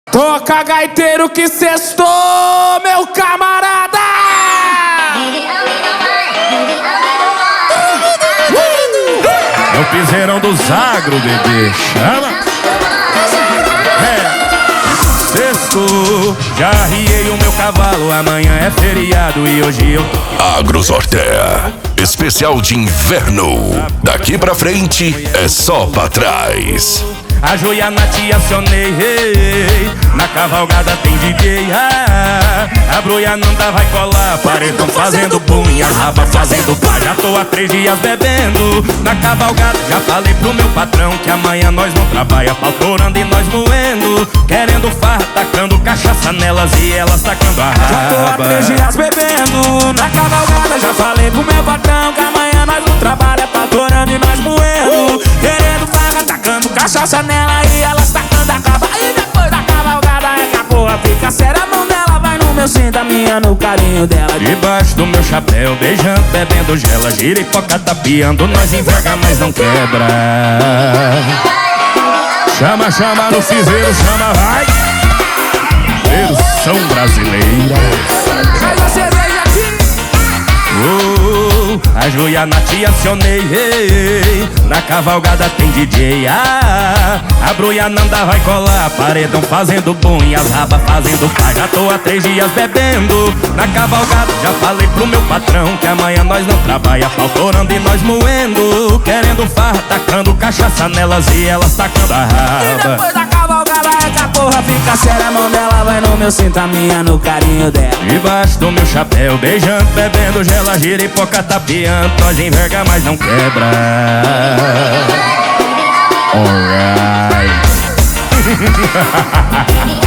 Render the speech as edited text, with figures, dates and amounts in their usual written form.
Toca gaiteiro que cestou, meu camarada! É o piseirão do Zagro, bebê. Chama! Sexto, já arriei o meu cavalo, amanhã é feriado e hoje eu... Agrosortea, especial de inverno. Daqui pra frente é só pra trás. A Joiana te acionei, na cavalgada tem DJ. A Broiananda vai colar, paredão fazendo boom e as rabas fazendo pá. Já tô há 3 dias bebendo, na cavalgada já falei pro meu patrão que amanhã nós não trabalha, pautorando e nós moendo. Querendo farra, tacando cachaça nelas e elas tacando a raba. Já tô há 3 dias bebendo, na cavalgada já falei pro meu patrão que amanhã nós não trabalha, pautorando e nós moendo. Querendo farra, tacando cachaça nela e elas tacando a raba. E depois da cavalgada é que a porra fica séria. A mão dela vai no meu cinto, a minha no carinho dela. Debaixo do meu chapéu, beijando, bebendo gela, giripoca tapeando, nós enverga, mas não quebra. Chama, chama no fizeiro, chama, vai! Versão brasileira. Faz a cerveja aqui. A Joiana te acionei, na cavalgada tem DJ. A Broiananda vai colar, paredão fazendo boom e as rabas fazendo pá. Já tô há 3 dias bebendo, na cavalgada já falei pro meu patrão que amanhã nós não trabalha, pautorando e nós moendo. Querendo farra, tacando cachaça nelas e elas tacando a raba. E depois da cavalgada é que a porra fica séria. A mão dela vai no meu cinto, a minha no carinho dela. Debaixo do meu chapéu, beijando, bebendo gela, giripoca tapeando, nós enverga, mas não quebra. Alright.